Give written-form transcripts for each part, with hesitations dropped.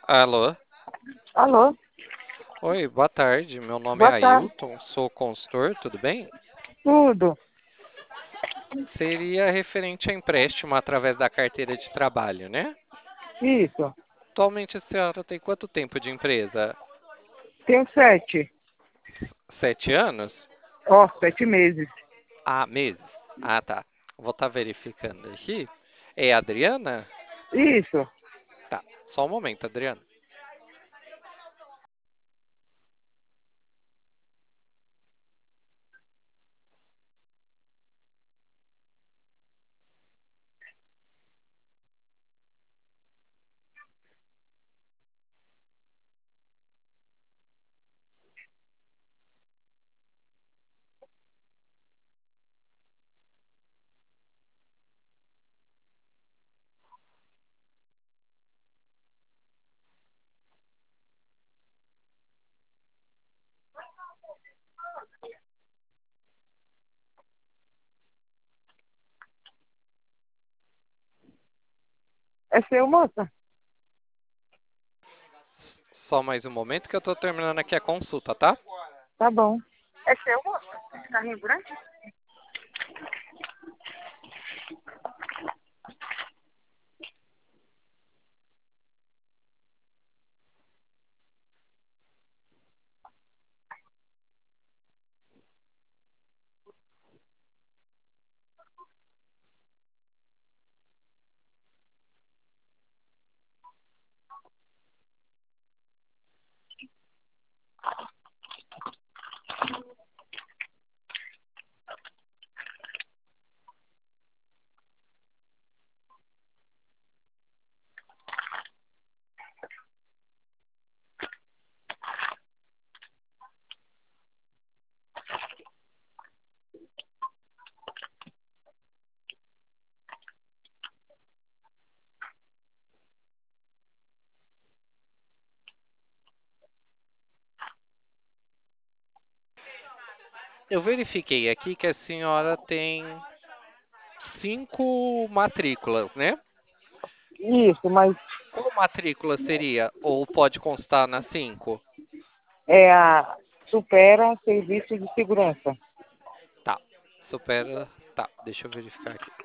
Alô? Alô, Oi, boa tarde. Meu nome é boa tarde. Ailton, sou consultor, tudo bem? Tudo. Seria referente a empréstimo através da carteira de trabalho, né? Isso. Atualmente a senhora tem quanto tempo de empresa? Tenho 7. 7 anos? 7 meses. Ah, meses. Ah, tá. Vou estar verificando aqui. É a Adriana? Isso. Tá, só um momento, Adriana. É seu, moça? Só mais um momento que eu tô terminando aqui a consulta, tá? Tá bom. É seu, moça? Esse carrinho branco? Eu verifiquei aqui que a senhora tem 5 matrículas, né? Isso, mas Qual matrícula seria? Ou pode constar nas 5? é a Supera Serviço de Segurança. Tá. Supera. Tá, deixa eu verificar aqui.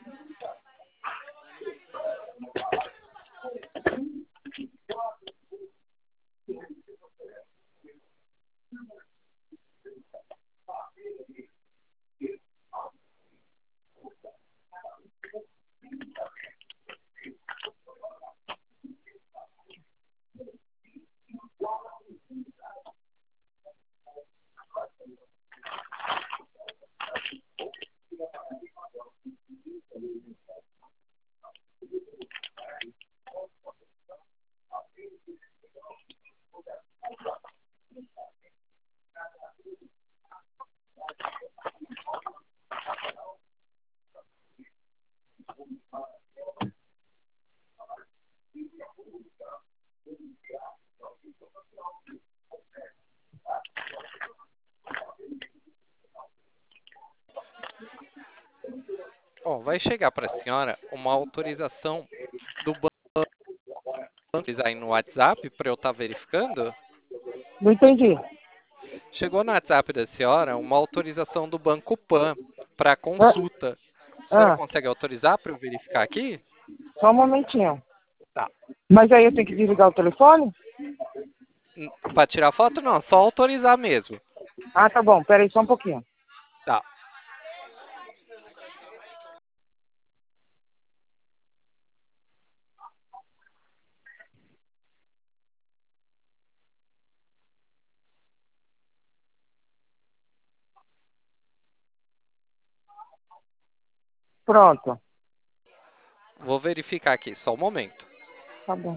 Ó, vai chegar para a senhora uma autorização do banco aí no WhatsApp para eu estar verificando. Não entendi. Chegou no WhatsApp da senhora uma autorização do Banco Pan para Ah, consulta. A senhora ah, consegue autorizar para eu verificar aqui? só um momentinho. Tá. Mas aí eu tenho que desligar o telefone? Para tirar foto, não, só autorizar mesmo. Ah, tá bom. Pera aí só um pouquinho. Tá. Pronto. Vou verificar aqui, só um momento. Tá bom.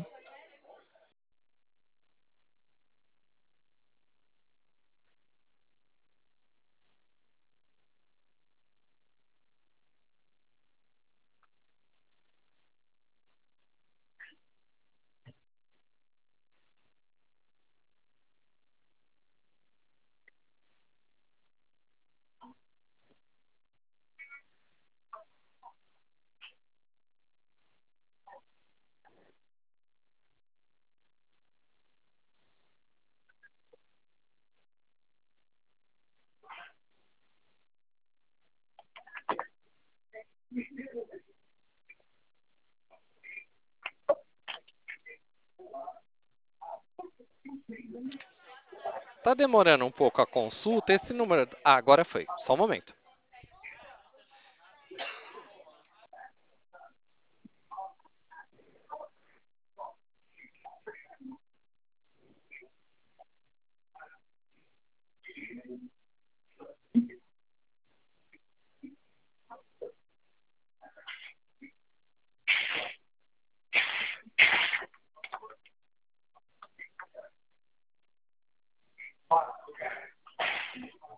Tá demorando um pouco a consulta, esse número. Ah, agora foi. Só um momento.